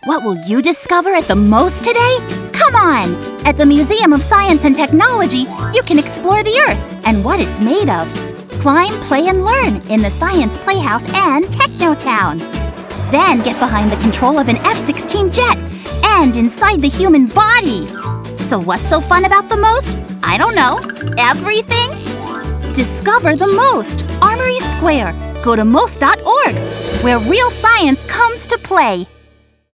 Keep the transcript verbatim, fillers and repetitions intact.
What will you discover at the MOST today? Come on! At the Museum of Science and Technology, you can explore the Earth and what it's made of. Climb, play, and learn in the Science Playhouse and Technotown. Then get behind the control of an F sixteen jet and inside the human body. So what's so fun about the MOST? I don't know. Everything? Discover the MOST, Armory Square. Go to most dot org, where real science comes to play.